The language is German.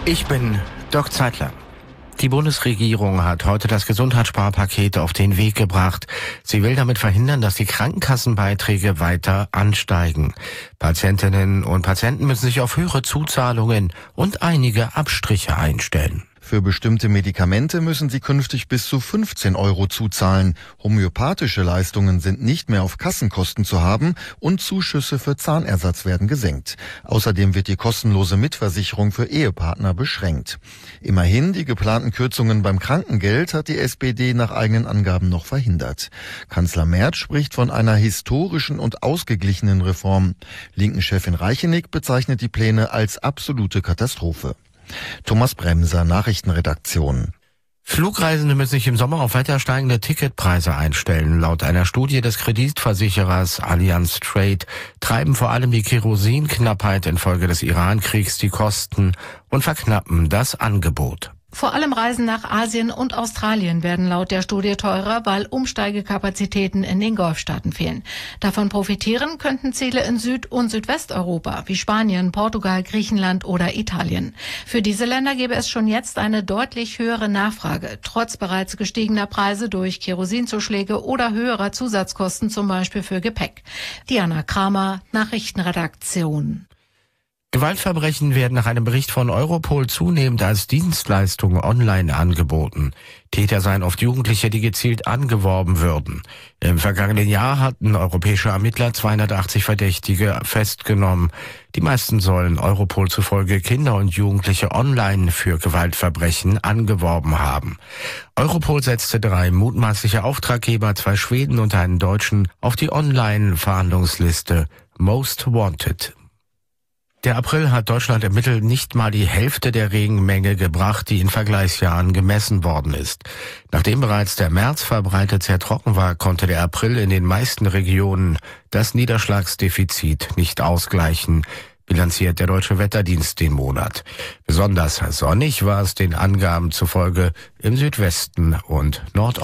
Ich bin Dirk Zeitler. Die Bundesregierung hat heute das Gesundheitssparpaket auf den Weg gebracht. Sie will damit verhindern, dass die Krankenkassenbeiträge weiter ansteigen. Patientinnen und Patienten müssen sich auf höhere Zuzahlungen und einige Abstriche einstellen. Für bestimmte Medikamente müssen sie künftig bis zu 15 € zuzahlen. Homöopathische Leistungen sind nicht mehr auf Kassenkosten zu haben und Zuschüsse für Zahnersatz werden gesenkt. Außerdem wird die kostenlose Mitversicherung für Ehepartner beschränkt. Immerhin, die geplanten Kürzungen beim Krankengeld hat die SPD nach eigenen Angaben noch verhindert. Kanzler Merz spricht von einer historischen und ausgeglichenen Reform. Linken-Chefin Reichenig bezeichnet die Pläne als absolute Katastrophe. Thomas Bremser, Nachrichtenredaktion. Flugreisende müssen sich im Sommer auf weiter steigende Ticketpreise einstellen. Laut einer Studie des Kreditversicherers Allianz Trade treiben vor allem die Kerosinknappheit infolge des Iran-Kriegs die Kosten und verknappen das Angebot. Vor allem Reisen nach Asien und Australien werden laut der Studie teurer, weil Umsteigekapazitäten in den Golfstaaten fehlen. Davon profitieren könnten Ziele in Süd- und Südwesteuropa, wie Spanien, Portugal, Griechenland oder Italien. Für diese Länder gäbe es schon jetzt eine deutlich höhere Nachfrage, trotz bereits gestiegener Preise durch Kerosinzuschläge oder höherer Zusatzkosten, zum Beispiel für Gepäck. Diana Kramer, Nachrichtenredaktion. Gewaltverbrechen werden nach einem Bericht von Europol zunehmend als Dienstleistung online angeboten. Täter seien oft Jugendliche, die gezielt angeworben würden. Im vergangenen Jahr hatten europäische Ermittler 280 Verdächtige festgenommen. Die meisten sollen Europol zufolge Kinder und Jugendliche online für Gewaltverbrechen angeworben haben. Europol setzte 3 mutmaßliche Auftraggeber, 2 Schweden und einen Deutschen, auf die Online-Fahndungsliste Most Wanted. Der April hat Deutschland im Mittel nicht mal die Hälfte der Regenmenge gebracht, die in Vergleichsjahren gemessen worden ist. Nachdem bereits der März verbreitet sehr trocken war, konnte der April in den meisten Regionen das Niederschlagsdefizit nicht ausgleichen, bilanziert der Deutsche Wetterdienst den Monat. Besonders sonnig war es den Angaben zufolge im Südwesten und Nordosten.